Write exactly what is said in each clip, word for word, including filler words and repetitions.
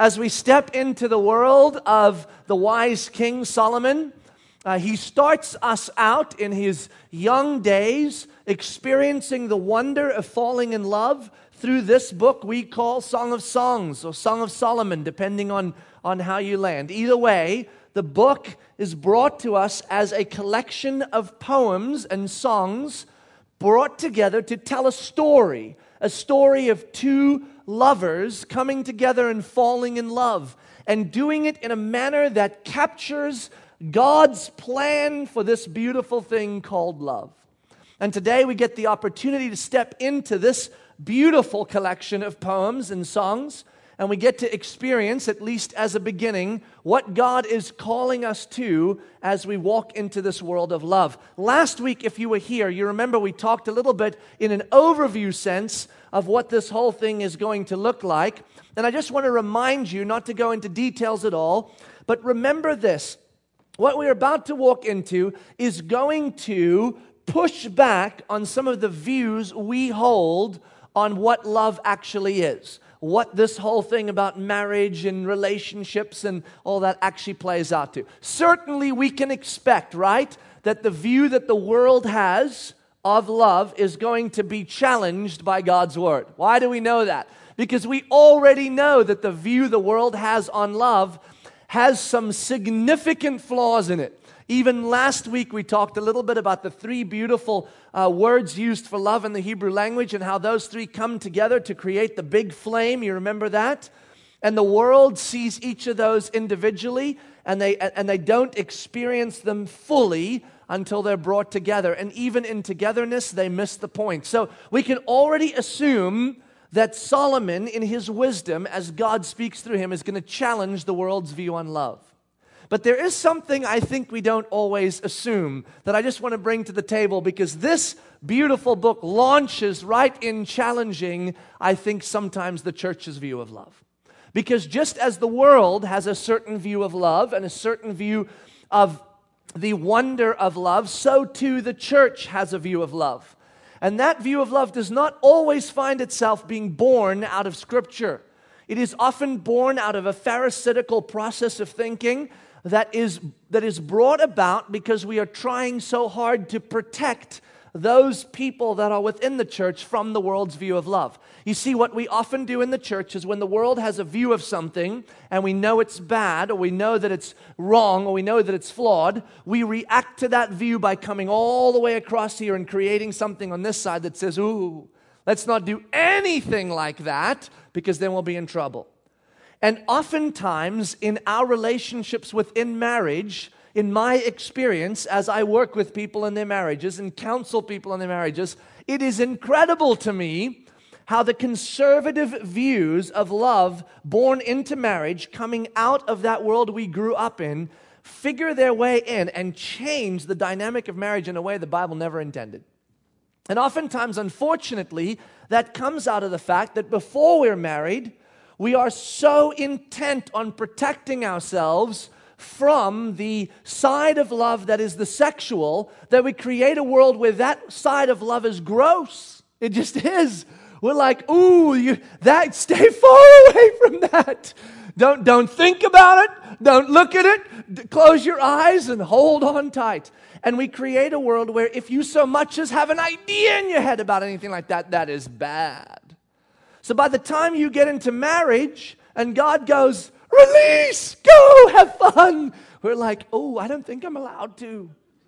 as we step into the world of the wise King Solomon, uh, he starts us out in his young days experiencing the wonder of falling in love through this book we call Song of Songs or Song of Solomon, depending on, on how you land. Either way, the book is brought to us as a collection of poems and songs brought together to tell a story, a story of two lovers coming together and falling in love, and doing it in a manner that captures God's plan for this beautiful thing called love. And today we get the opportunity to step into this beautiful collection of poems and songs, and we get to experience, at least as a beginning, what God is calling us to as we walk into this world of love. Last week, if you were here, you remember we talked a little bit in an overview sense of what this whole thing is going to look like. And I just want to remind you, not to go into details at all, but remember this. What we're about to walk into is going to push back on some of the views we hold on what love actually is, what this whole thing about marriage and relationships and all that actually plays out to. Certainly we can expect, right, that the view that the world has of love is going to be challenged by God's Word. Why do we know that? Because we already know that the view the world has on love has some significant flaws in it. Even last week we talked a little bit about the three beautiful uh, words used for love in the Hebrew language and how those three come together to create the big flame. You remember that? And the world sees each of those individually, and they and they don't experience them fully until they're brought together. And even in togetherness, they miss the point. So we can already assume that Solomon, in his wisdom, as God speaks through him, is going to challenge the world's view on love. But there is something I think we don't always assume that I just want to bring to the table, because this beautiful book launches right in challenging, I think, sometimes the church's view of love. Because just as the world has a certain view of love and a certain view of the wonder of love, so too the church has a view of love. And that view of love does not always find itself being born out of Scripture. It is often born out of a pharisaical process of thinking that is that is brought about because we are trying so hard to protect those people that are within the church from the world's view of love. You see, what we often do in the church is when the world has a view of something and we know it's bad, or we know that it's wrong, or we know that it's flawed, we react to that view by coming all the way across here and creating something on this side that says, ooh, let's not do anything like that, because then we'll be in trouble. And oftentimes in our relationships within marriage, in my experience, as I work with people in their marriages and counsel people in their marriages, it is incredible to me how the conservative views of love born into marriage, coming out of that world we grew up in, figure their way in and change the dynamic of marriage in a way the Bible never intended. And oftentimes, unfortunately, that comes out of the fact that before we're married, we are so intent on protecting ourselves from the side of love that is the sexual, that we create a world where that side of love is gross. It just is. We're like, ooh, you, that, stay far away from that. Don't, don't think about it. Don't look at it. Close your eyes and hold on tight. And we create a world where if you so much as have an idea in your head about anything like that, that is bad. So by the time you get into marriage and God goes, release, go, have fun, we're like, oh, I don't think I'm allowed to.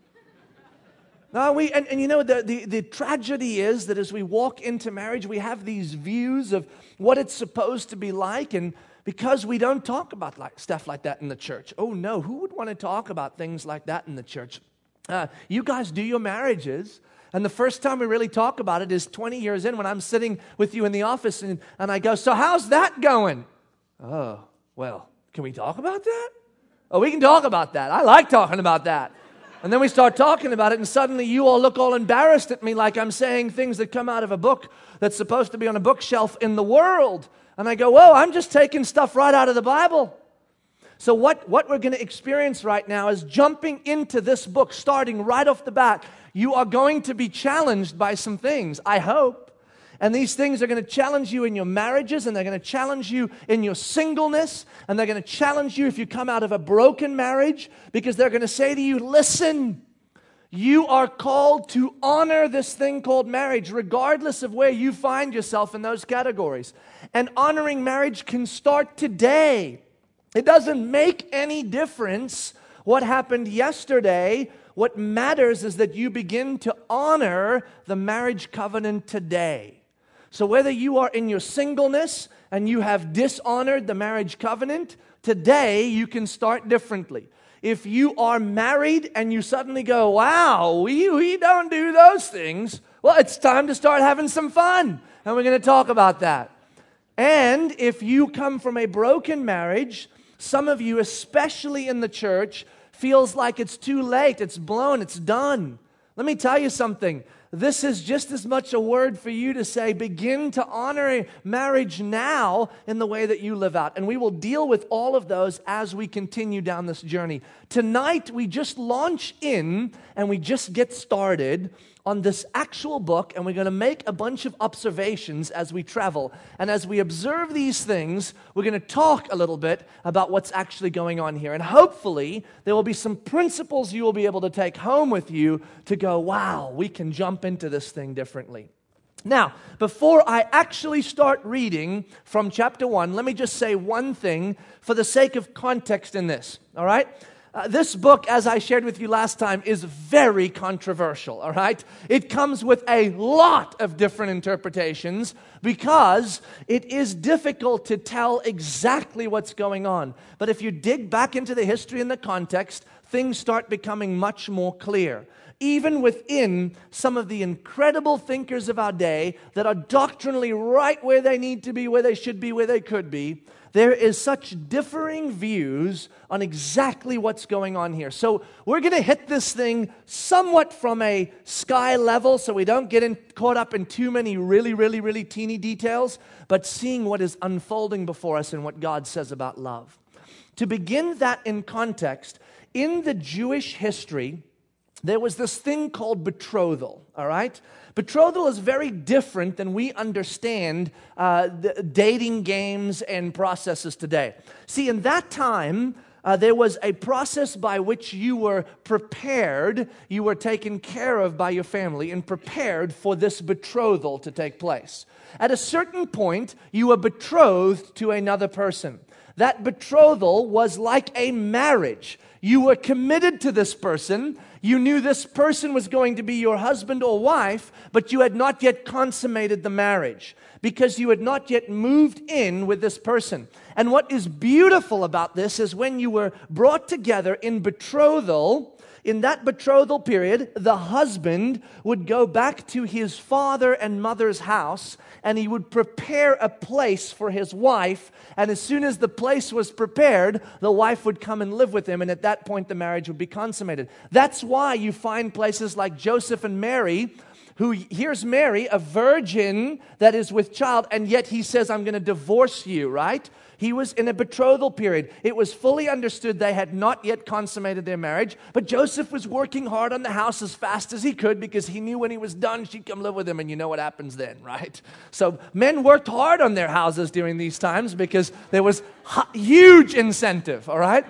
No, we and, and you know, the, the, the tragedy is that as we walk into marriage, we have these views of what it's supposed to be like, and because we don't talk about like stuff like that in the church. Oh no, who would want to talk about things like that in the church? Uh, you guys do your marriages. And the first time we really talk about it is twenty years in, when I'm sitting with you in the office and, and I go, so how's that going? Oh, well, can we talk about that? Oh, we can talk about that. I like talking about that. And then we start talking about it, and suddenly you all look all embarrassed at me like I'm saying things that come out of a book that's supposed to be on a bookshelf in the world. And I go, whoa, I'm just taking stuff right out of the Bible. So what, what we're going to experience right now is jumping into this book, starting right off the bat. You are going to be challenged by some things, I hope. And these things are going to challenge you in your marriages, and they're going to challenge you in your singleness, and they're going to challenge you if you come out of a broken marriage, because they're going to say to you, listen, you are called to honor this thing called marriage, regardless of where you find yourself in those categories. And honoring marriage can start today. It doesn't make any difference what happened yesterday. What matters is that you begin to honor the marriage covenant today. So whether you are in your singleness and you have dishonored the marriage covenant, today you can start differently. If you are married and you suddenly go, wow, we, we don't do those things, well, it's time to start having some fun. And we're going to talk about that. And if you come from a broken marriage, some of you, especially in the church, feels like it's too late, it's blown, it's done. Let me tell you something. This is just as much a word for you to say, begin to honor marriage now in the way that you live out. And we will deal with all of those as we continue down this journey. Tonight, we just launch in and we just get started on this actual book, and we're going to make a bunch of observations as we travel. And as we observe these things, we're going to talk a little bit about what's actually going on here. And hopefully, there will be some principles you will be able to take home with you to go, wow, we can jump into this thing differently. Now, before I actually start reading from chapter one, let me just say one thing for the sake of context in this, all right? Uh, this book, as I shared with you last time, is very controversial, all right? It comes with a lot of different interpretations because it is difficult to tell exactly what's going on. But if you dig back into the history and the context, things start becoming much more clear. Even within some of the incredible thinkers of our day that are doctrinally right where they need to be, where they should be, where they could be, there is such differing views on exactly what's going on here. So we're going to hit this thing somewhat from a sky level so we don't get in, caught up in too many really, really, really teeny details, but seeing what is unfolding before us and what God says about love. To begin that in context, in the Jewish history, there was this thing called betrothal, all right? Betrothal is very different than we understand uh, the dating games and processes today. See, in that time, uh, there was a process by which you were prepared, you were taken care of by your family and prepared for this betrothal to take place. At a certain point, you were betrothed to another person. That betrothal was like a marriage. You were committed to this person. You knew this person was going to be your husband or wife, but you had not yet consummated the marriage because you had not yet moved in with this person. And what is beautiful about this is when you were brought together in betrothal, in that betrothal period, the husband would go back to his father and mother's house, and he would prepare a place for his wife. And as soon as the place was prepared, the wife would come and live with him, and at that point, the marriage would be consummated. That's why you find places like Joseph and Mary, who, here's Mary, a virgin that is with child, and yet he says, I'm going to divorce you, right? He was in a betrothal period. It was fully understood they had not yet consummated their marriage, but Joseph was working hard on the house as fast as he could because he knew when he was done, she'd come live with him, and you know what happens then, right? So men worked hard on their houses during these times because there was huge incentive, all right?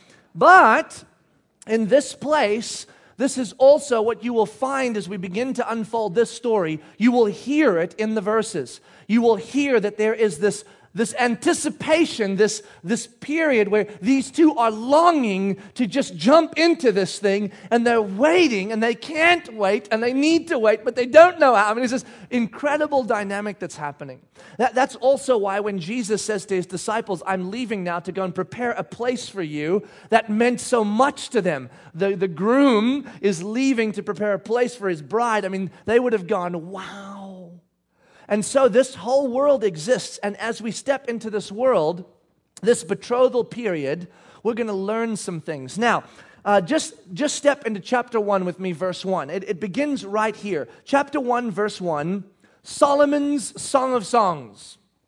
But in this place, this is also what you will find as we begin to unfold this story. You will hear it in the verses. You will hear that there is this This anticipation, this, this period where these two are longing to just jump into this thing, and they're waiting, and they can't wait, and they need to wait, but they don't know how. I mean, it's this incredible dynamic that's happening. That, that's also why when Jesus says to his disciples, I'm leaving now to go and prepare a place for you, that meant so much to them. The, the groom is leaving to prepare a place for his bride. I mean, they would have gone, wow. And so this whole world exists, and as we step into this world, this betrothal period, we're going to learn some things. Now, uh, just, just step into chapter one with me, verse one. It, it begins right here. Chapter one, verse one, Solomon's Song of Songs.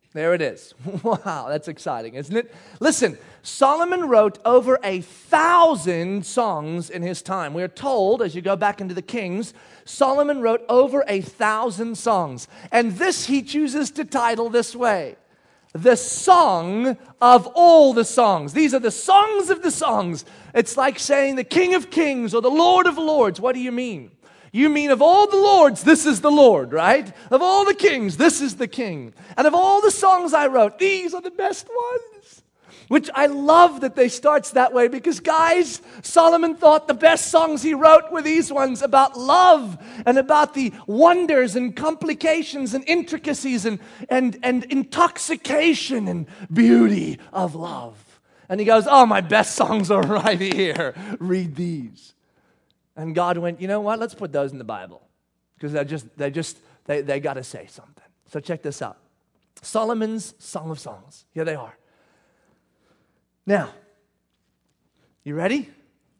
There it is. Wow, that's exciting, isn't it? Listen, Solomon wrote over a thousand songs in his time. We are told, as you go back into the Kings, Solomon wrote over a thousand songs. And this he chooses to title this way: the song of all the songs. These are the songs of the songs. It's like saying the King of Kings or the Lord of Lords. What do you mean? You mean of all the lords, this is the Lord, right? Of all the kings, this is the king. And of all the songs I wrote, these are the best ones. Which I love that they starts that way, because guys, Solomon thought the best songs he wrote were these ones about love and about the wonders and complications and intricacies and, and, and intoxication and beauty of love. And he goes, oh, my best songs are right here. Read these. And God went, you know what? Let's put those in the Bible, because they just, they just, they, they got to say something. So check this out. Solomon's Song of Songs. Here they are. Now, you ready?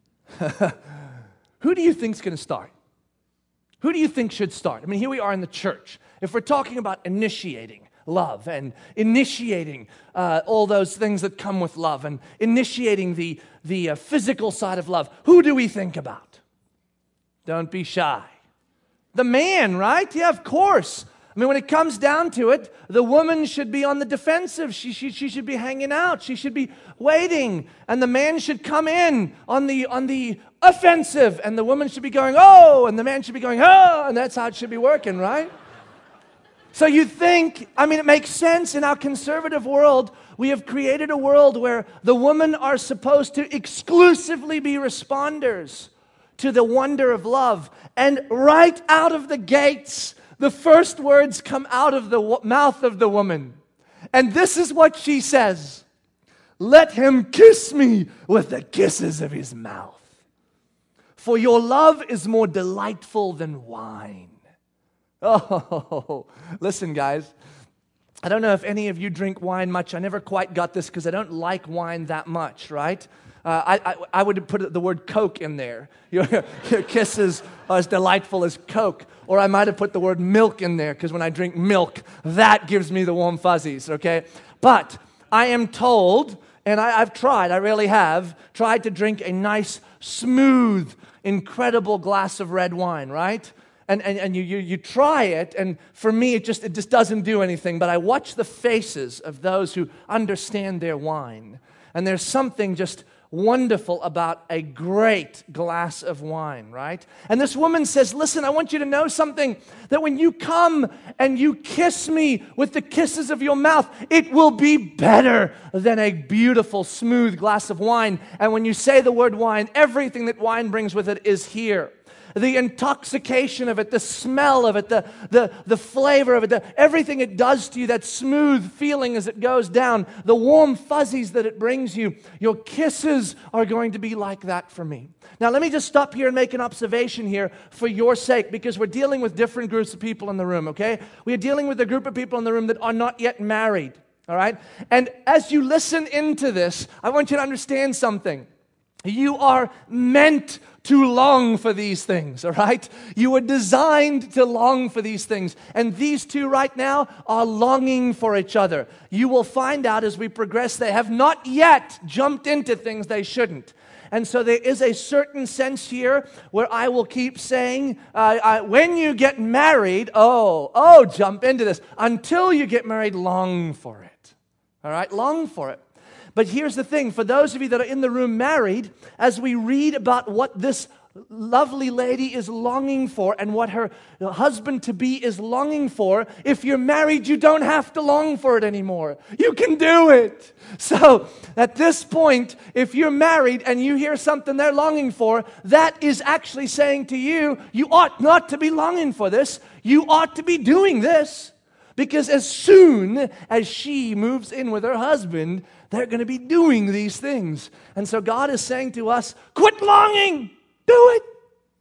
Who do you think's going to start? Who do you think should start? I mean, here we are in the church. If we're talking about initiating love and initiating uh, all those things that come with love and initiating the, the uh, physical side of love, who do we think about? Don't be shy. The man, right? Yeah, of course. I mean, when it comes down to it, the woman should be on the defensive. She, she, she should be hanging out. She should be waiting. And the man should come in on the, on the offensive. And the woman should be going, oh, and the man should be going, oh, and that's how it should be working, right? So you think, I mean, it makes sense. In our conservative world, we have created a world where the women are supposed to exclusively be responders to the wonder of love. And right out of the gates, the first words come out of the w- mouth of the woman. And this is what she says: let him kiss me with the kisses of his mouth. For your love is more delightful than wine. Oh, listen, guys. I don't know if any of you drink wine much. I never quite got this because I don't like wine that much, right? Uh, I, I, I would put the word Coke in there. Your, your kisses are as delightful as Coke. Or I might have put the word milk in there, because when I drink milk, that gives me the warm fuzzies, okay? But I am told, and I, I've tried, I really have, tried to drink a nice, smooth, incredible glass of red wine, right? And, and, and you, you, you try it, and for me, it just, it just doesn't do anything. But I watch the faces of those who understand their wine. And there's something just wonderful about a great glass of wine, right? And this woman says, listen, I want you to know something, that when you come and you kiss me with the kisses of your mouth, it will be better than a beautiful, smooth glass of wine. And when you say the word wine, everything that wine brings with it is here. The intoxication of it, the smell of it, the, the, the flavor of it, the, everything it does to you, that smooth feeling as it goes down, the warm fuzzies that it brings you, your kisses are going to be like that for me. Now, let me just stop here and make an observation here for your sake, because we're dealing with different groups of people in the room, okay? We are dealing with a group of people in the room that are not yet married, all right? And as you listen into this, I want you to understand something. You are meant to long for these things, all right? You were designed to long for these things. And these two right now are longing for each other. You will find out as we progress, they have not yet jumped into things they shouldn't. And so there is a certain sense here where I will keep saying, uh, I, when you get married, oh, oh, jump into this. Until you get married, long for it, all right? Long for it. But here's the thing, for those of you that are in the room married, as we read about what this lovely lady is longing for and what her husband-to-be is longing for, if you're married, you don't have to long for it anymore. You can do it. So at this point, if you're married and you hear something they're longing for, that is actually saying to you, you ought not to be longing for this. You ought to be doing this. Because as soon as she moves in with her husband, they're going to be doing these things. And so God is saying to us, quit longing, do it.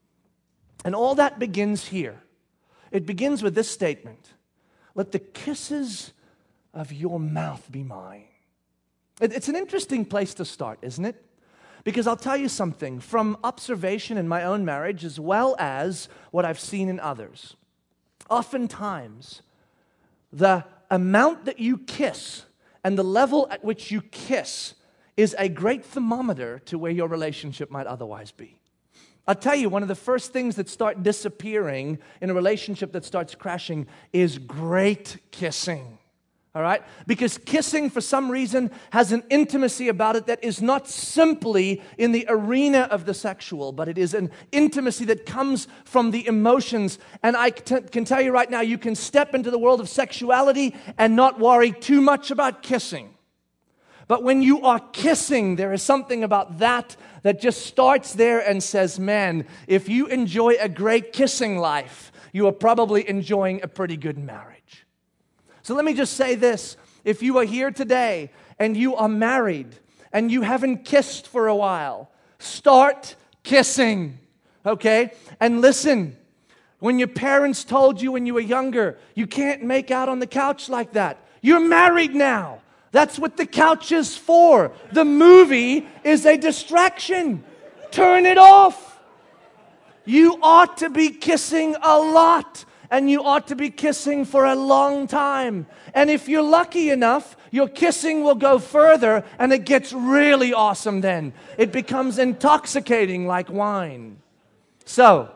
And all that begins here. It begins with this statement: let the kisses of your mouth be mine. It's an interesting place to start, isn't it? Because I'll tell you something, from observation in my own marriage as well as what I've seen in others. Oftentimes, the amount that you kiss and the level at which you kiss is a great thermometer to where your relationship might otherwise be. I'll tell you, one of the first things that start disappearing in a relationship that starts crashing is great kissing. All right? Because kissing, for some reason, has an intimacy about it that is not simply in the arena of the sexual, but it is an intimacy that comes from the emotions. And I t- can tell you right now, you can step into the world of sexuality and not worry too much about kissing. But when you are kissing, there is something about that that just starts there and says, man, if you enjoy a great kissing life, you are probably enjoying a pretty good marriage. So let me just say this. If you are here today and you are married and you haven't kissed for a while, start kissing, okay? And listen, when your parents told you when you were younger, you can't make out on the couch like that, you're married now. That's what the couch is for. The movie is a distraction. Turn it off. You ought to be kissing a lot, and you ought to be kissing for a long time. And if you're lucky enough, your kissing will go further, and it gets really awesome then. It becomes intoxicating like wine. So,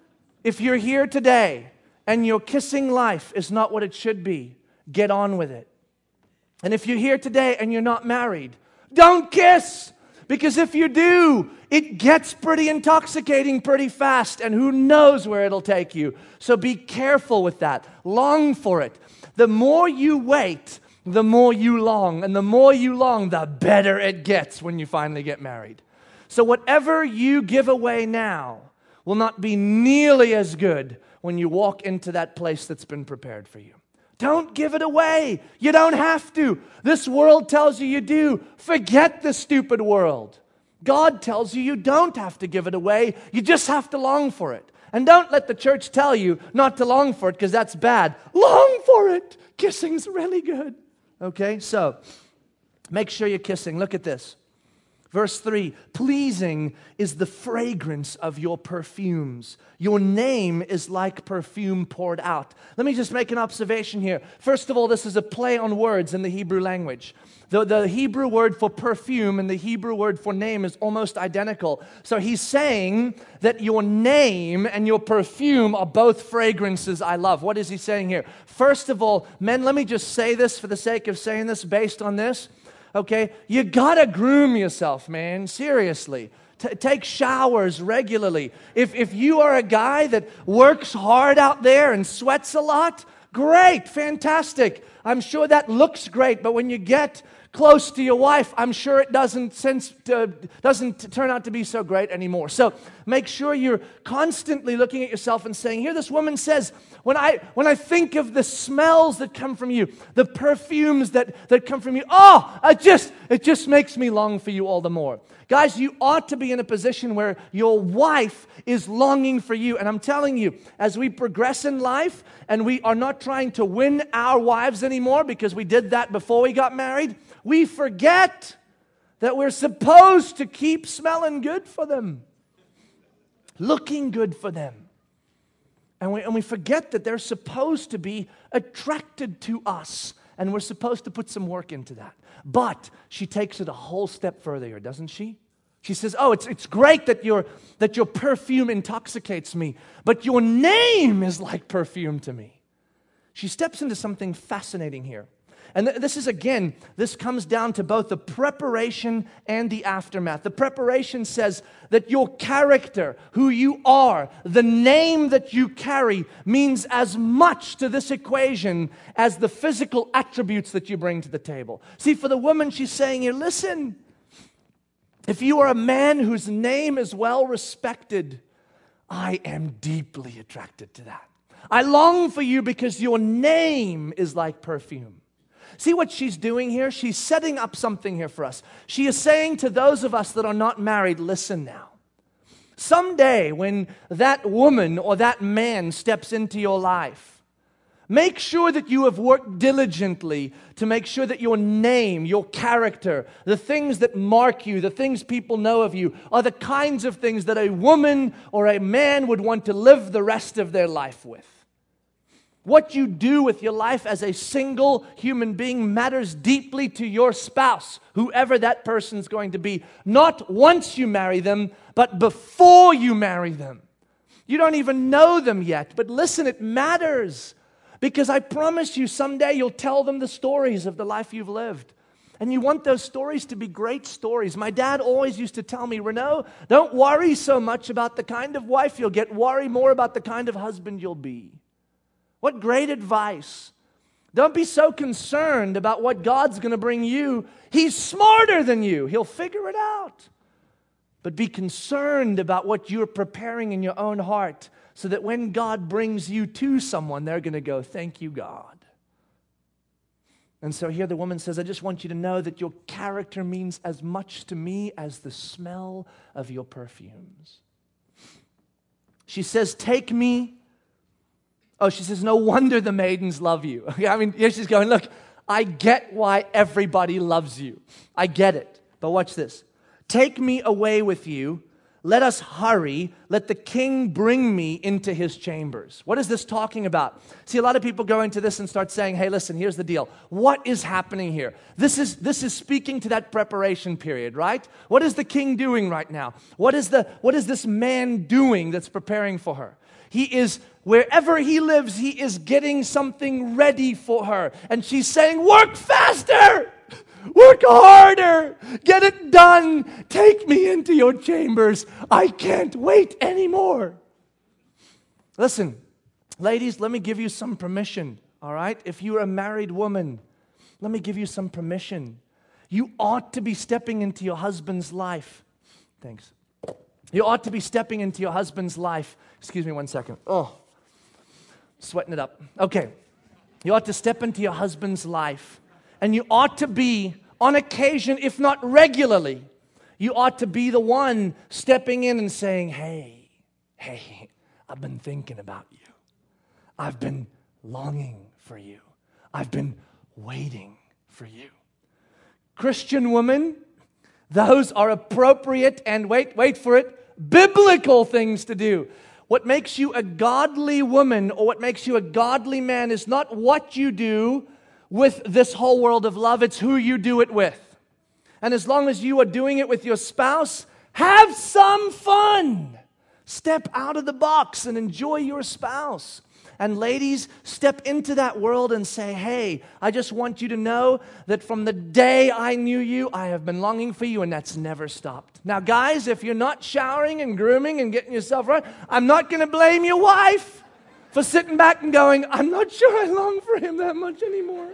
if you're here today, and your kissing life is not what it should be, get on with it. And if you're here today and you're not married, don't kiss. Because if you do, it gets pretty intoxicating pretty fast. And who knows where it'll take you. So be careful with that. Long for it. The more you wait, the more you long. And the more you long, the better it gets when you finally get married. So whatever you give away now will not be nearly as good when you walk into that place that's been prepared for you. Don't give it away. You don't have to. This world tells you you do. Forget the stupid world. God tells you you don't have to give it away. You just have to long for it. And don't let the church tell you not to long for it, because that's bad. Long for it. Kissing's really good. Okay, so make sure you're kissing. Look at this. Verse three, pleasing is the fragrance of your perfumes. Your name is like perfume poured out. Let me just make an observation here. First of all, this is a play on words in the Hebrew language. The, the Hebrew word for perfume and the Hebrew word for name is almost identical. So he's saying that your name and your perfume are both fragrances I love. What is he saying here? First of all, men, let me just say this for the sake of saying this, based on this. Okay, you gotta groom yourself, man. Seriously. T- take showers regularly. If, if you are a guy that works hard out there and sweats a lot, great, fantastic. I'm sure that looks great, but when you get close to your wife, I'm sure it doesn't sense uh, doesn't turn out to be so great anymore. So make sure you're constantly looking at yourself and saying, here this woman says, when I when I think of the smells that come from you, the perfumes that, that come from you, oh, I just it just makes me long for you all the more. Guys, you ought to be in a position where your wife is longing for you. And I'm telling you, as we progress in life and we are not trying to win our wives anymore because we did that before we got married, we forget that we're supposed to keep smelling good for them, looking good for them. And we, and we forget that they're supposed to be attracted to us. And we're supposed to put some work into that. But she takes it a whole step further here, doesn't she? She says, oh, it's it's great that your that your perfume intoxicates me, but your name is like perfume to me. She steps into something fascinating here. And th- this is, again, this comes down to both the preparation and the aftermath. The preparation says that your character, who you are, the name that you carry, means as much to this equation as the physical attributes that you bring to the table. See, for the woman, she's saying here, listen, if you are a man whose name is well respected, I am deeply attracted to that. I long for you because your name is like perfume. See what she's doing here? She's setting up something here for us. She is saying to those of us that are not married, listen now. Someday when that woman or that man steps into your life, make sure that you have worked diligently to make sure that your name, your character, the things that mark you, the things people know of you, are the kinds of things that a woman or a man would want to live the rest of their life with. What you do with your life as a single human being matters deeply to your spouse, whoever that person's going to be. Not once you marry them, but before you marry them. You don't even know them yet, but listen, it matters. Because I promise you, someday you'll tell them the stories of the life you've lived. And you want those stories to be great stories. My dad always used to tell me, Renaud, don't worry so much about the kind of wife you'll get. Worry more about the kind of husband you'll be. What great advice. Don't be so concerned about what God's going to bring you. He's smarter than you. He'll figure it out. But be concerned about what you're preparing in your own heart so that when God brings you to someone, they're going to go, thank you, God. And so here the woman says, I just want you to know that your character means as much to me as the smell of your perfumes. She says, take me. Oh, she says, no wonder the maidens love you. I mean, here she's going, look, I get why everybody loves you. I get it. But watch this. Take me away with you. Let us hurry. Let the king bring me into his chambers. What is this talking about? See, a lot of people go into this and start saying, hey, listen, here's the deal. What is happening here? This is, this is speaking to that preparation period, right? What is the king doing right now? What is the, what is this man doing that's preparing for her? He is, wherever he lives, he is getting something ready for her. And she's saying, work faster! Work harder! Get it done! Take me into your chambers. I can't wait anymore. Listen, ladies, let me give you some permission, all right? If you're a married woman, let me give you some permission. You ought to be stepping into your husband's life. Thanks. You ought to be stepping into your husband's life. Excuse me one second. Oh, sweating it up. Okay. You ought to step into your husband's life. And you ought to be, on occasion, if not regularly, you ought to be the one stepping in and saying, hey, hey, I've been thinking about you. I've been longing for you. I've been waiting for you. Christian woman, those are appropriate and, wait, wait for it, biblical things to do. What makes you a godly woman or what makes you a godly man is not what you do with this whole world of love, it's who you do it with. And as long as you are doing it with your spouse, have some fun. Step out of the box and enjoy your spouse. And ladies, step into that world and say, hey, I just want you to know that from the day I knew you, I have been longing for you, and that's never stopped. Now, guys, if you're not showering and grooming and getting yourself right, I'm not going to blame your wife for sitting back and going, I'm not sure I long for him that much anymore.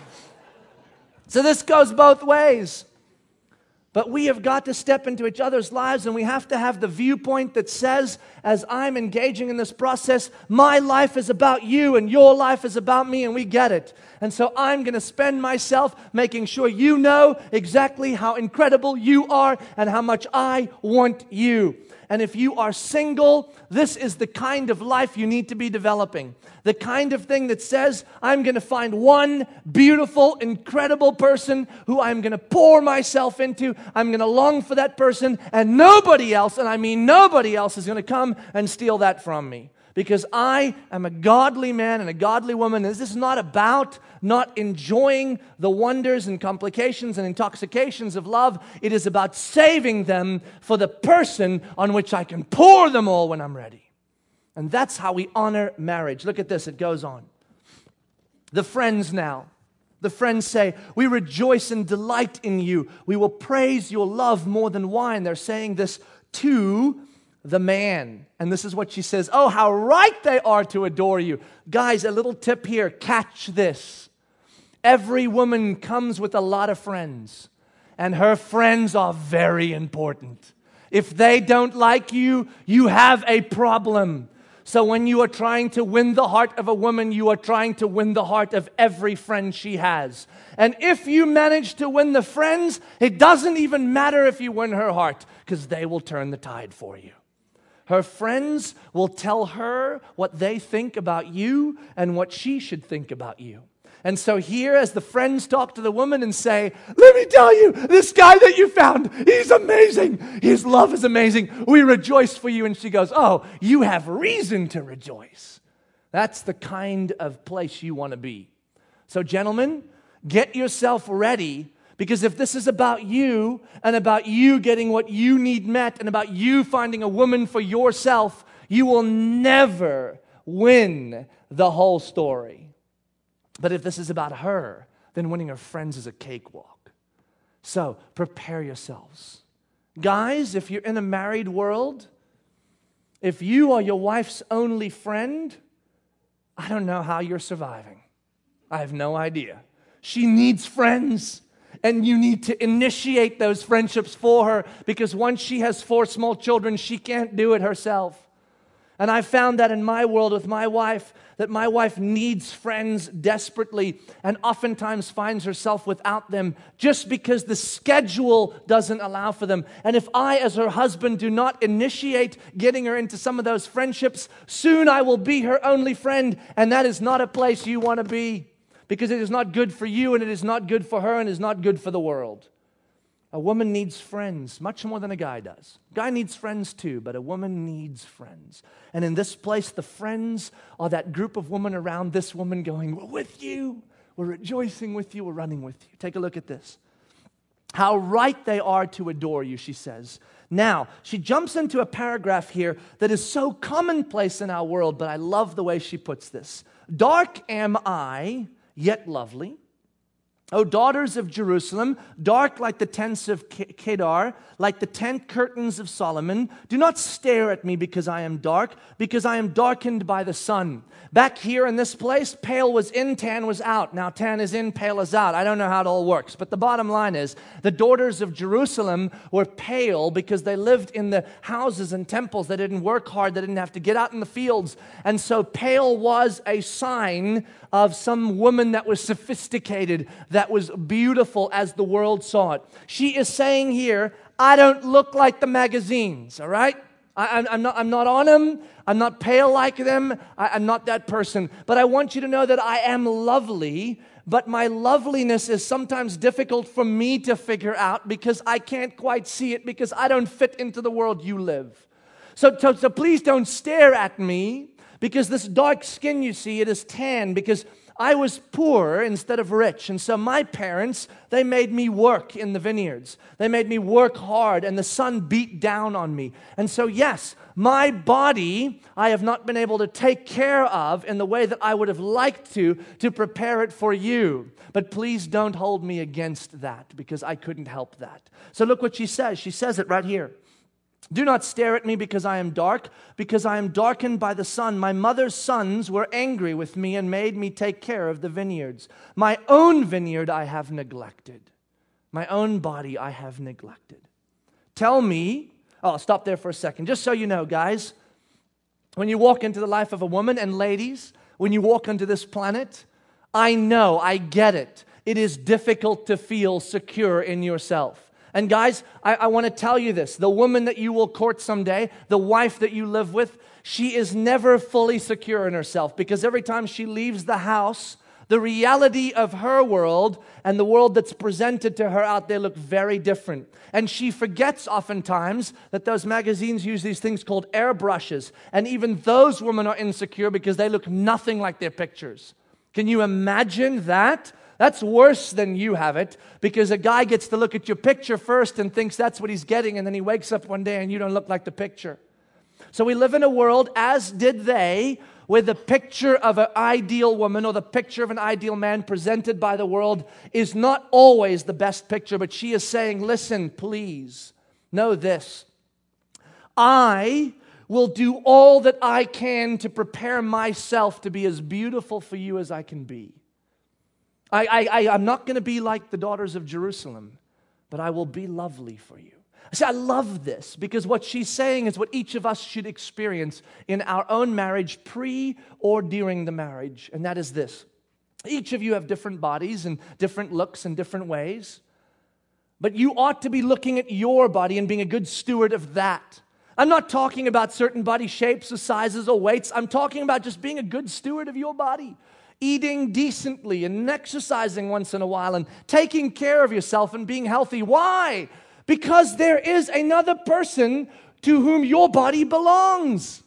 So this goes both ways. But we have got to step into each other's lives, and we have to have the viewpoint that says, as I'm engaging in this process, my life is about you and your life is about me, and we get it. And so I'm going to spend myself making sure you know exactly how incredible you are and how much I want you. And if you are single, this is the kind of life you need to be developing. The kind of thing that says, I'm going to find one beautiful, incredible person who I'm going to pour myself into. I'm going to long for that person, and nobody else, and I mean nobody else, is going to come and steal that from me. Because I am a godly man and a godly woman. This is not about not enjoying the wonders and complications and intoxications of love. It is about saving them for the person on which I can pour them all when I'm ready. And that's how we honor marriage. Look at this, it goes on. The friends now. The friends say, we rejoice and delight in you. We will praise your love more than wine. They're saying this to the man. And this is what she says, oh, how right they are to adore you. Guys, a little tip here, catch this. Every woman comes with a lot of friends, and her friends are very important. If they don't like you, you have a problem. So when you are trying to win the heart of a woman, you are trying to win the heart of every friend she has. And if you manage to win the friends, it doesn't even matter if you win her heart, because they will turn the tide for you. Her friends will tell her what they think about you and what she should think about you. And so here, as the friends talk to the woman and say, let me tell you, this guy that you found, he's amazing. His love is amazing. We rejoice for you. And she goes, oh, you have reason to rejoice. That's the kind of place you want to be. So gentlemen, get yourself ready, because if this is about you and about you getting what you need met and about you finding a woman for yourself, you will never win the whole story. But if this is about her, then winning her friends is a cakewalk. So prepare yourselves. Guys, if you're in a married world, if you are your wife's only friend, I don't know how you're surviving. I have no idea. She needs friends, and you need to initiate those friendships for her, because once she has four small children, she can't do it herself. And I found that in my world with my wife, that my wife needs friends desperately and oftentimes finds herself without them just because the schedule doesn't allow for them. And if I, as her husband, do not initiate getting her into some of those friendships, soon I will be her only friend, and that is not a place you want to be, because it is not good for you, and it is not good for her, and it is not good for the world. A woman needs friends much more than a guy does. A guy needs friends too, but a woman needs friends. And in this place, the friends are that group of women around this woman going, we're with you, we're rejoicing with you, we're running with you. Take a look at this. How right they are to adore you, she says. Now, she jumps into a paragraph here that is so commonplace in our world, but I love the way she puts this. Dark am I, yet lovely. O daughters of Jerusalem, dark like the tents of Kedar, like the tent curtains of Solomon, do not stare at me because I am dark, because I am darkened by the sun. Back here in this place, pale was in, tan was out. Now tan is in, pale is out. I don't know how it all works, but the bottom line is the daughters of Jerusalem were pale because they lived in the houses and temples. They didn't work hard. They didn't have to get out in the fields. And so pale was a sign of some woman that was sophisticated, that was beautiful as the world saw it. She is saying here, I don't look like the magazines, all right? I, I'm, not, I'm not on them. I'm not pale like them. I, I'm not that person. But I want you to know that I am lovely, but my loveliness is sometimes difficult for me to figure out because I can't quite see it, because I don't fit into the world you live. So, so, so please don't stare at me, because this dark skin you see, it is tan, because I was poor instead of rich. And so my parents, they made me work in the vineyards. They made me work hard, and the sun beat down on me. And so yes, my body, I have not been able to take care of in the way that I would have liked to, to prepare it for you. But please don't hold me against that, because I couldn't help that. So look what she says. She says it right here. Do not stare at me because I am dark, because I am darkened by the sun. My mother's sons were angry with me and made me take care of the vineyards. My own vineyard I have neglected. My own body I have neglected. Tell me, oh, I'll stop there for a second. Just so you know, guys, when you walk into the life of a woman, and ladies, when you walk onto this planet, I know, I get it. It is difficult to feel secure in yourself. And guys, I, I want to tell you this. The woman that you will court someday, the wife that you live with, she is never fully secure in herself, because every time she leaves the house, the reality of her world and the world that's presented to her out there look very different. And she forgets oftentimes that those magazines use these things called airbrushes. And even those women are insecure because they look nothing like their pictures. Can you imagine that? That's worse than you have it, because a guy gets to look at your picture first and thinks that's what he's getting, and then he wakes up one day and you don't look like the picture. So we live in a world, as did they, where the picture of an ideal woman or the picture of an ideal man presented by the world is not always the best picture. But she is saying, listen, please, know this. I will do all that I can to prepare myself to be as beautiful for you as I can be. I, I, I'm not going to be like the daughters of Jerusalem, but I will be lovely for you. See, I love this, because what she's saying is what each of us should experience in our own marriage, pre or during the marriage, and that is this. Each of you have different bodies and different looks and different ways, but you ought to be looking at your body and being a good steward of that. I'm not talking about certain body shapes or sizes or weights. I'm talking about just being a good steward of your body. Eating decently and exercising once in a while and taking care of yourself and being healthy. Why? Because there is another person to whom your body belongs.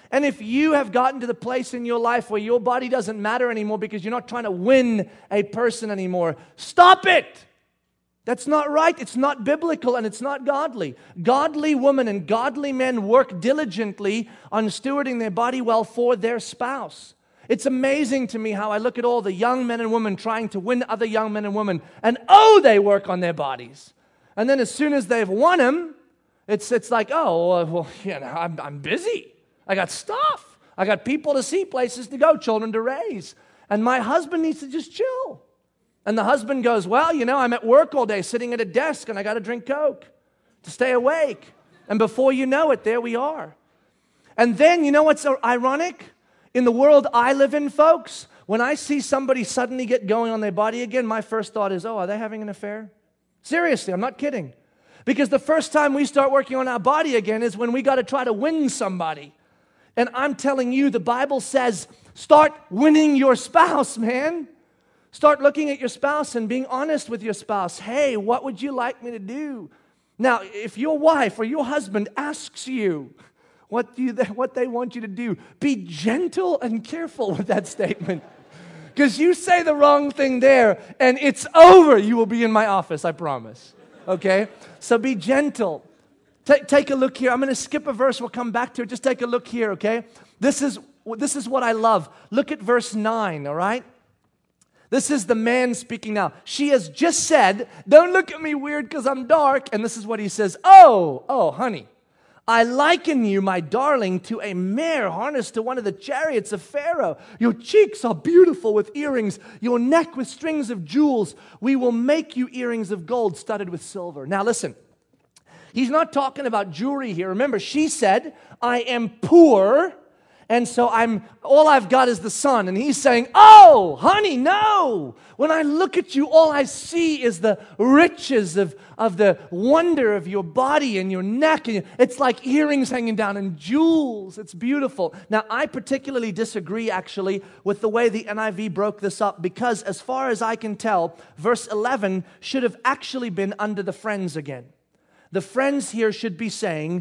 And if you have gotten to the place in your life where your body doesn't matter anymore because you're not trying to win a person anymore, stop it. That's not right. It's not biblical and it's not godly. Godly women and godly men work diligently on stewarding their body well for their spouse. It's amazing to me how I look at all the young men and women trying to win other young men and women, and oh, they work on their bodies. And then as soon as they've won them, it's it's like, oh, well, you know, I'm, I'm busy. I got stuff. I got people to see, places to go, children to raise. And my husband needs to just chill. And the husband goes, well, you know, I'm at work all day sitting at a desk and I got to drink Coke to stay awake. And before you know it, there we are. And then, you know what's so ironic? In the world I live in, folks, when I see somebody suddenly get going on their body again, my first thought is, oh, are they having an affair? Seriously, I'm not kidding. Because the first time we start working on our body again is when we got to try to win somebody. And I'm telling you, the Bible says, start winning your spouse, man. Start looking at your spouse and being honest with your spouse. Hey, what would you like me to do? Now, if your wife or your husband asks you what, do you, what they want you to do, be gentle and careful with that statement. Because you say the wrong thing there, and it's over. You will be in my office, I promise. Okay? So be gentle. Take, take a look here. I'm going to skip a verse. We'll come back to it. Just take a look here, okay? This is, this is what I love. Look at verse nine, all right? This is the man speaking now. She has just said, don't look at me weird because I'm dark. And this is what he says. Oh, oh, honey, I liken you, my darling, to a mare harnessed to one of the chariots of Pharaoh. Your cheeks are beautiful with earrings, your neck with strings of jewels. We will make you earrings of gold studded with silver. Now listen, he's not talking about jewelry here. Remember, she said, I am poor, and so I'm all I've got is the sun. And he's saying, oh, honey, no. When I look at you, all I see is the riches of, of the wonder of your body and your neck. And it's like earrings hanging down and jewels. It's beautiful. Now, I particularly disagree, actually, with the way the N I V broke this up, because as far as I can tell, verse eleven should have actually been under the friends again. The friends here should be saying,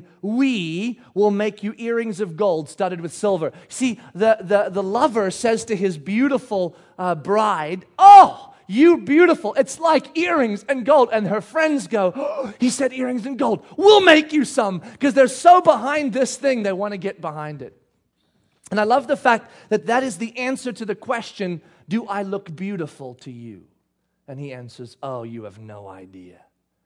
we will make you earrings of gold studded with silver. See, the, the, the lover says to his beautiful uh, bride, oh, you beautiful. It's like earrings and gold. And her friends go, oh, he said earrings and gold. We'll make you some. Because they're so behind this thing, they want to get behind it. And I love the fact that that is the answer to the question, do I look beautiful to you? And he answers, oh, you have no idea.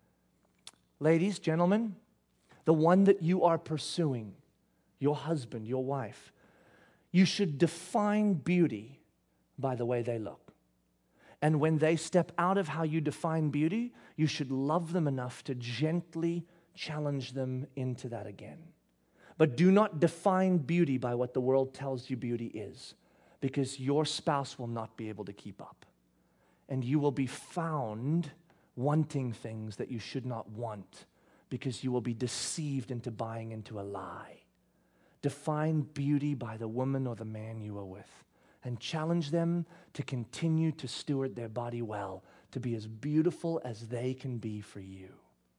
Ladies, gentlemen, the one that you are pursuing, your husband, your wife, you should define beauty by the way they look. And when they step out of how you define beauty, you should love them enough to gently challenge them into that again. But do not define beauty by what the world tells you beauty is, because your spouse will not be able to keep up. And you will be found wanting things that you should not want, because you will be deceived into buying into a lie. Define beauty by the woman or the man you are with, and challenge them to continue to steward their body well, to be as beautiful as they can be for you.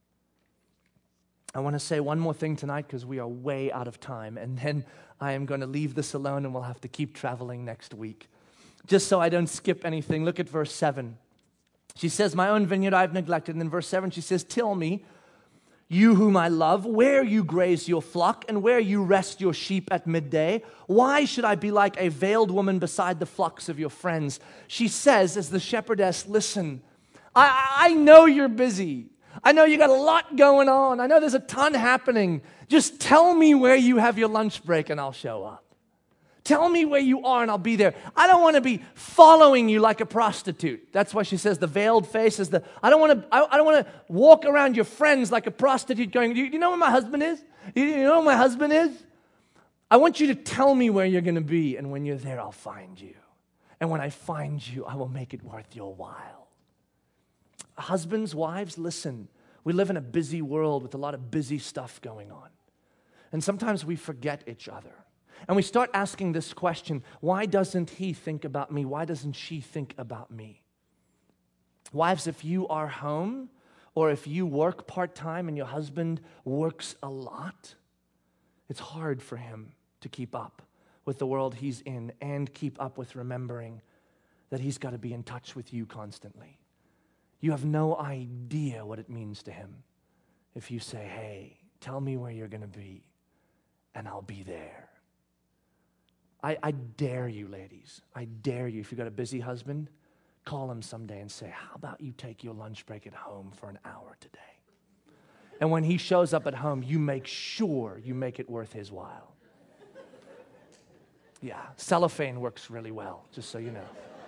I want to say one more thing tonight because we are way out of time, and then I am going to leave this alone and we'll have to keep traveling next week. Just so I don't skip anything, look at verse seven. She says, my own vineyard I've neglected. And then verse seven, she says, tell me, you whom I love, where you graze your flock and where you rest your sheep at midday. Why should I be like a veiled woman beside the flocks of your friends? She says, as the shepherdess, listen, I, I know you're busy. I know you got a lot going on. I know there's a ton happening. Just tell me where you have your lunch break and I'll show up. Tell me where you are and I'll be there. I don't want to be following you like a prostitute. That's why she says the veiled face is the, I don't want to, I, I don't want to walk around your friends like a prostitute going, do you, do you know where my husband is? Do you know where my husband is? I want you to tell me where you're going to be, and when you're there, I'll find you. And when I find you, I will make it worth your while. Husbands, wives, listen. We live in a busy world with a lot of busy stuff going on. And sometimes we forget each other. And we start asking this question, why doesn't he think about me? Why doesn't she think about me? Wives, if you are home or if you work part-time and your husband works a lot, it's hard for him. to keep up with the world he's in and keep up with remembering that he's got to be in touch with you constantly. You have no idea what it means to him if you say, hey, tell me where you're going to be, and I'll be there. I, I dare you, ladies. I dare you, if you've got a busy husband, call him someday and say, how about you take your lunch break at home for an hour today? And when he shows up at home, you make sure you make it worth his while. Yeah, cellophane works really well, just so you know.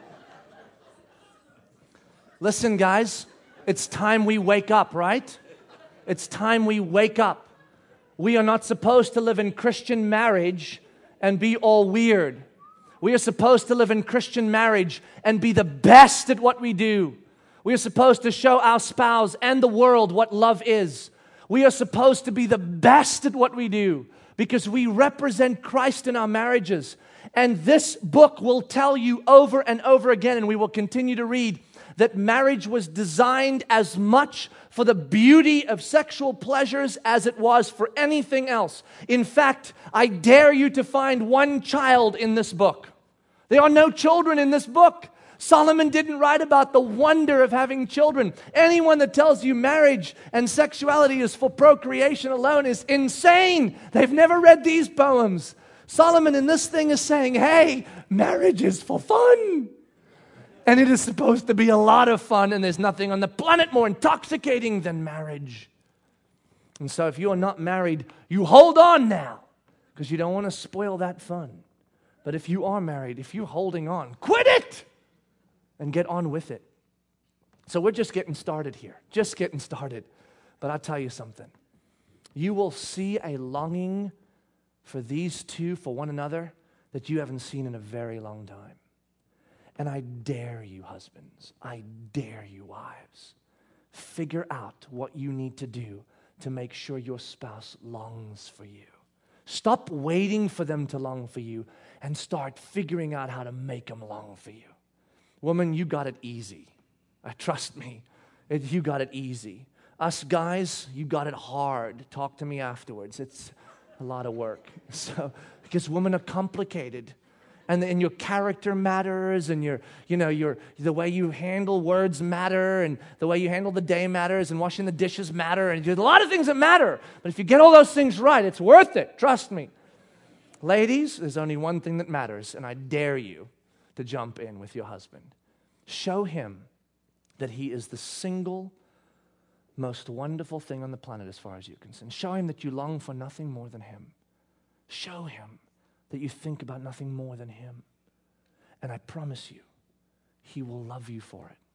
Listen, guys, it's time we wake up, right? It's time we wake up. We are not supposed to live in Christian marriage and be all weird. We are supposed to live in Christian marriage and be the best at what we do. We are supposed to show our spouse and the world what love is. We are supposed to be the best at what we do because we represent Christ in our marriages. And this book will tell you over and over again, and we will continue to read, that marriage was designed as much for the beauty of sexual pleasures as it was for anything else. In fact, I dare you to find one child in this book. There are no children in this book. Solomon didn't write about the wonder of having children. Anyone that tells you marriage and sexuality is for procreation alone is insane. They've never read these poems. Solomon in this thing is saying, hey, marriage is for fun. And it is supposed to be a lot of fun, and there's nothing on the planet more intoxicating than marriage. And so if you are not married, you hold on now, because you don't want to spoil that fun. But if you are married, if you're holding on, quit it and get on with it. So we're just getting started here, just getting started. But I'll tell you something. You will see a longing for these two, for one another, that you haven't seen in a very long time. And I dare you, husbands, I dare you, wives, figure out what you need to do to make sure your spouse longs for you. Stop waiting for them to long for you and start figuring out how to make them long for you. Woman, you got it easy. Uh, trust me, it, you got it easy. Us guys, you got it hard. Talk to me afterwards. It's a lot of work. So, because women are complicated. And, and your character matters, and your, you know, your the way you handle words matter, and the way you handle the day matters, and washing the dishes matter, and there's a lot of things that matter. But if you get all those things right, it's worth it. Trust me. Ladies, there's only one thing that matters, and I dare you to jump in with your husband. Show him that he is the single most wonderful thing on the planet as far as you're concerned. Show him that you long for nothing more than him. Show him that you think about nothing more than him. And I promise you, he will love you for it.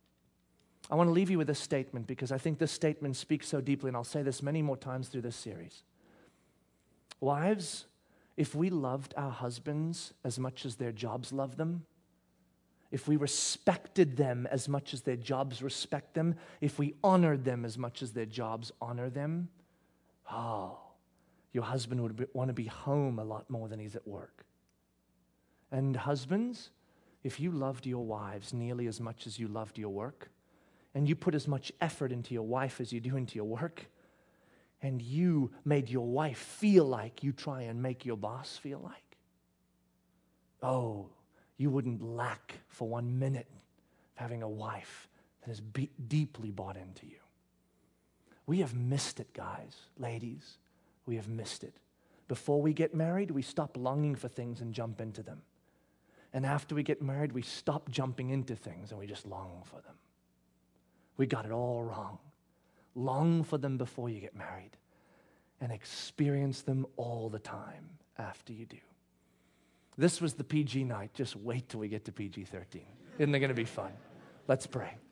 I want to leave you with this statement because I think this statement speaks so deeply, and I'll say this many more times through this series. Wives, if we loved our husbands as much as their jobs love them, if we respected them as much as their jobs respect them, if we honored them as much as their jobs honor them, oh, your husband would be, want to be home a lot more than he's at work. And husbands, if you loved your wives nearly as much as you loved your work, and you put as much effort into your wife as you do into your work, and you made your wife feel like you try and make your boss feel like, oh, you wouldn't lack for one minute of having a wife that is be- deeply bought into you. We have missed it, guys, ladies. We have missed it. Before we get married, we stop longing for things and jump into them. And after we get married, we stop jumping into things and we just long for them. We got it all wrong. Long for them before you get married and experience them all the time after you do. This was the P G night. Just wait till we get to P G thirteen. Isn't it going to be fun? Let's pray.